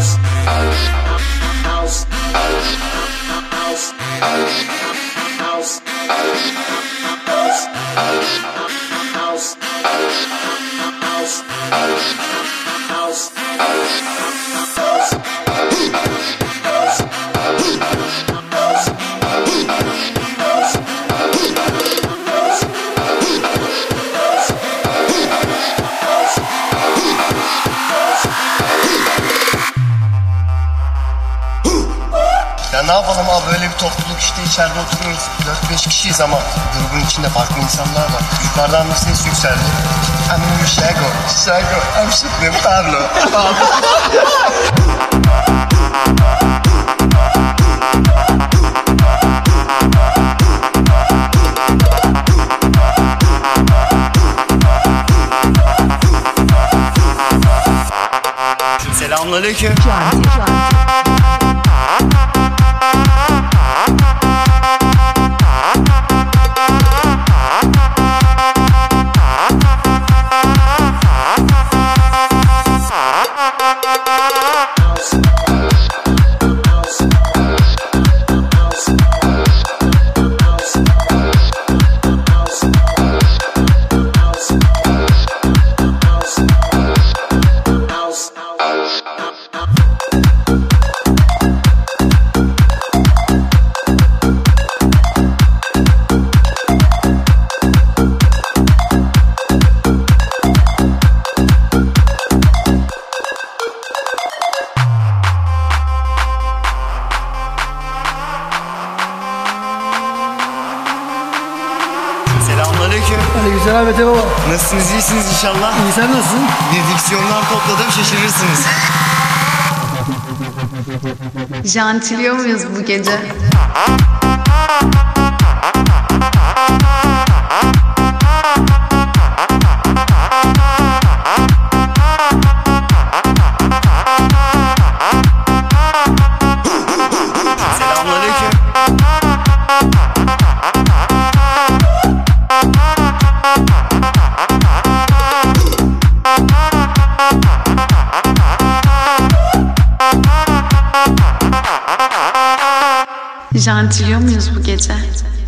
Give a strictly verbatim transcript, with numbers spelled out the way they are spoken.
Ya ne yapalım abi, böyle bir topluluk işte, içeride oturuyoruz. dört beş kişiyiz ama grubun içinde farklı insanlar var. Yukarıdan bir ses yükseldi. I'm Shago, Shago, I'm Shitlim Pablo. Selamünaleyküm. Selamünaleyküm. Aleykümselam Mete baba. Nasılsınız, iyisiniz inşallah? İyi, sen nasılsın? Bir diksiyonlar topladım, şaşırırsınız. Jantiliyor muyuz bu gece? Selamünaleyküm. Jantiliyor muyuz bu gece?